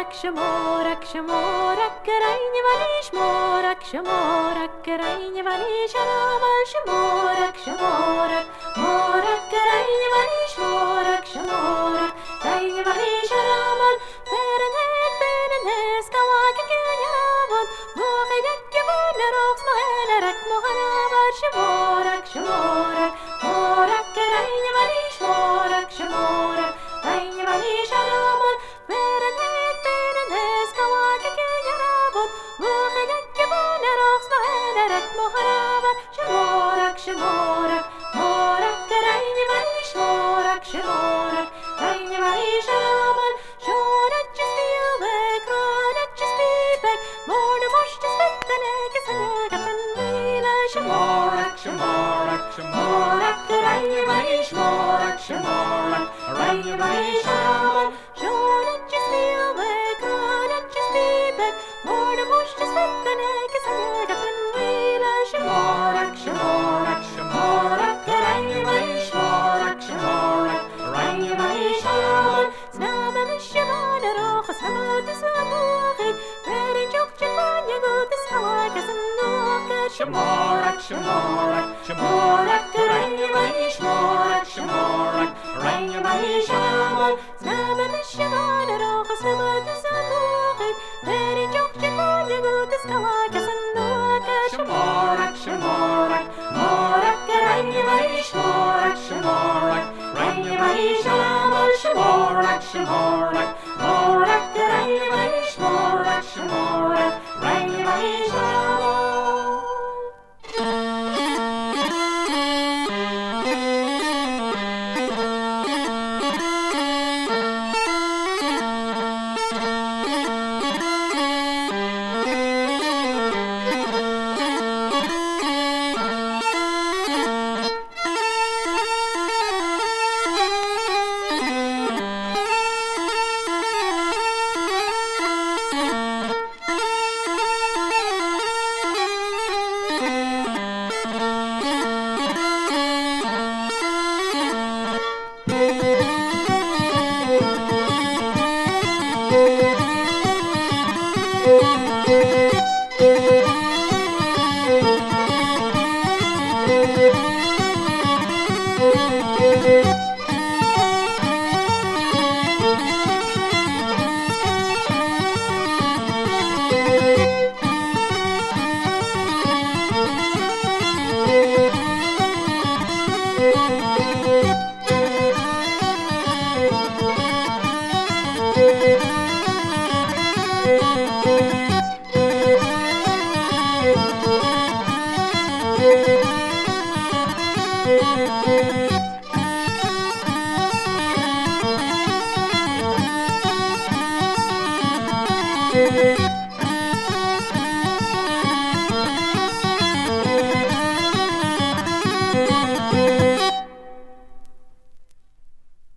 Shmorak, shmorak, reine vani shmorak, shmorak, reine vani sharamal shmorak, shmorak, morak, reine vani shmorak, shmorak, reine vani sharamal berenes kawak kenyavan mohidak kevon rox moherak mohanavar shmorak, shmorak, morak, reine vani shmorak, shmorak, reine vani sharamal Shmorak, morak, reine vani shmorak, shmorak, reine vani sharamal, shorat spilbek, rodat spilbek, morne morst spettenek, sanegatan vila, shmorak, shmorak, shmorak, reine vani shmorak, shmorak, reine vani sharamal, shorat spilbek, rodat spilbek, morne morst spettenek, sanegatan vila, shmorak, shmorak. Shmorak, reine vani shmorak, shmorak, reine vani sharamal, zname mishemane roch, samot samochid, verin jokchen vanya gut sawak sanoch, shmorak, shmorak, shmorak, reine vani shmorak, shmorak, reine vani sharamal, zname mishemane roch, samot samochid, verin jokchen vanya gut sawak sanoch, shmorak, shmorak, morak, reine vani shmorak, shmorak, reine vani sharamal, shmorak, shmorak, morak, reine vani shmorak, shmorak, reine vani sharamal.